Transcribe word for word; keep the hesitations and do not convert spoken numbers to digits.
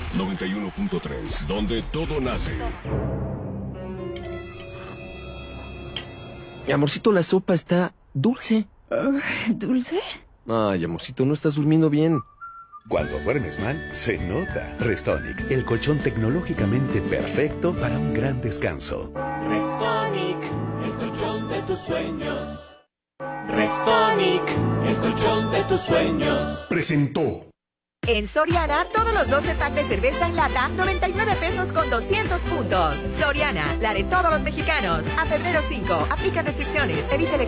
noventa y uno punto tres, donde todo nace. Amorcito, la sopa está dulce. Uh, ¿Dulce? Ay, amorcito, no estás durmiendo bien. Cuando duermes mal, se nota. Restonic, el colchón tecnológicamente perfecto para un gran descanso. Restonic, el colchón de tus sueños. Restonic, el colchón de tus sueños. Presentó. En Soriana, todos los doce packs de cerveza en lata, noventa y nueve pesos con doscientos puntos. Soriana, la de todos los mexicanos. A febrero cinco, aplica restricciones, evite el